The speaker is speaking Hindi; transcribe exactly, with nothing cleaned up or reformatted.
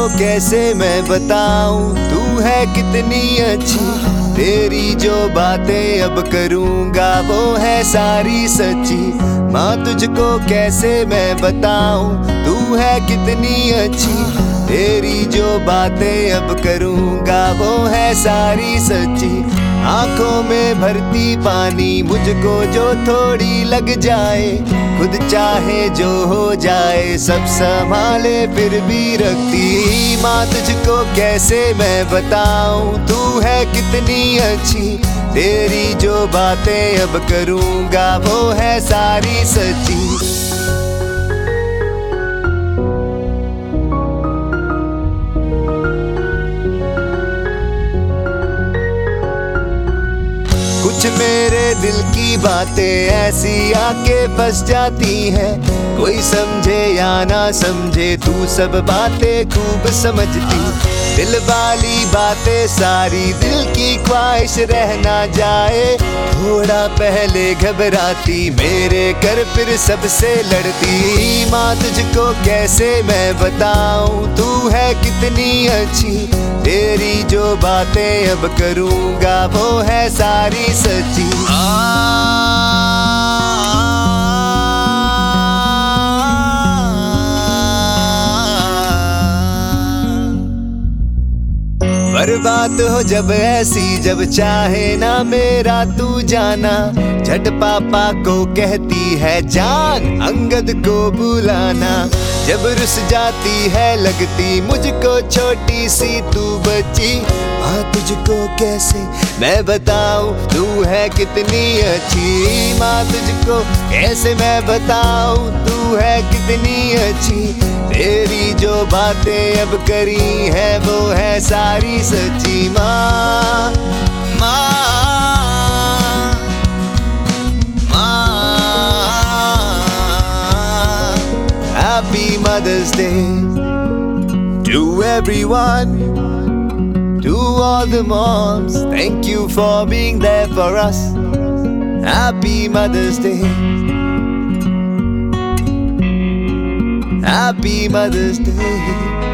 कैसे मैं बताऊं तू है कितनी अच्छी। तेरी जो बातें अब करूंगा वो है सारी सच्ची। माँ तुझको कैसे मैं बताऊं तू है कितनी अच्छी। तेरी जो बातें अब करूंगा वो है सारी सच्ची। आंखों में भरती पानी मुझको जो थोड़ी लग जाए, खुद चाहे जो हो जाए सब संभाले फिर भी रखती। माँ तुझको कैसे मैं बताऊं तू है कितनी अच्छी। तेरी जो बातें अब करूंगा वो है सारी सच्ची। कुछ मेरे दिल की बातें ऐसी आके फंस जाती हैं। कोई समझे या ना समझे तू सब बातें खूब समझती। दिल वाली बातें सारी दिल की ख्वाहिश रह ना जाए। थोड़ा पहले घबराती मेरे कर फिर सबसे लड़ती। माँ तुझको कैसे मैं बताऊं तू है कितनी अच्छी। तेरी जो बातें अब करूंगा वो है सारी सच्ची। बर्बाद हो जब ऐसी जब चाहे ना मेरा तू जाना। झट पापा को कहती है जान अंगद को बुलाना। जब रुस जाती है लगती मुझको छोटी सी तू बच्ची। माँ तुझको कैसे मैं बताऊं तू है कितनी अच्छी। माँ तुझको कैसे मैं बताऊं तू है कितनी अच्छी। तेरी जो बातें अब करी है वो है सारी सच्ची। माँ माँ Happy Mother's Day to everyone, to all the moms. Thank you for being there for us. Happy Mother's Day. Happy Mother's Day.